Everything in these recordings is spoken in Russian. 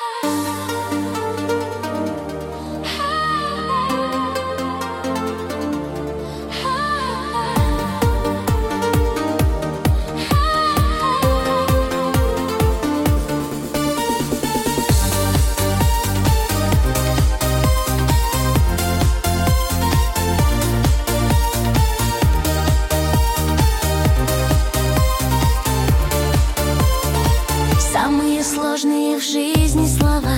Самые сложные в жизни слова: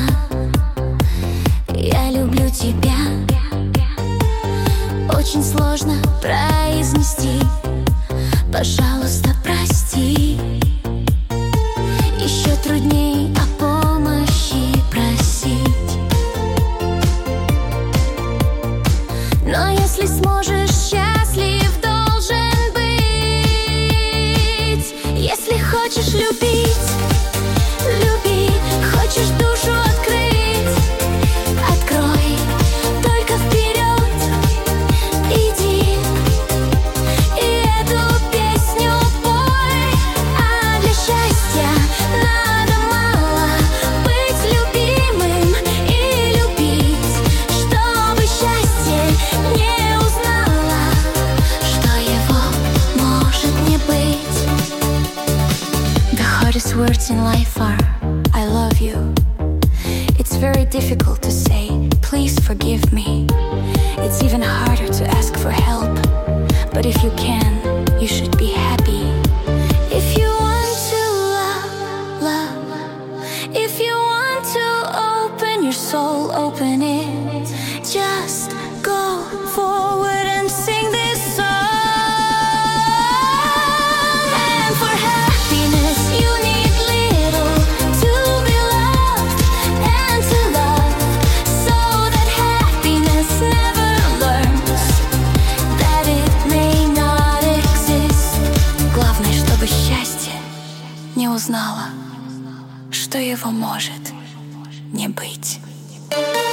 я люблю тебя. Очень сложно произнести: пожалуйста, прости. Еще трудней о помощи просить. Но если сможешь, счастлив должен быть. Если хочешь любить, люби. Хочешь душу открыть, открой. Только вперед иди и эту песню пой. А для счастья надо мало быть любимым и любить, чтобы счастье не узнало, что его может не быть. The hardest words in life are I love you. It's very difficult to say, please forgive me. It's even harder to ask for help. But if you can, you should be happy. If you want to love, love. If you want to open your soul, open it. Just go forward and sing this song. And for happiness you need little to be loved and to love, so that happiness never learns that it may not exist. Главное, чтобы счастье не узнало, что его может не быть.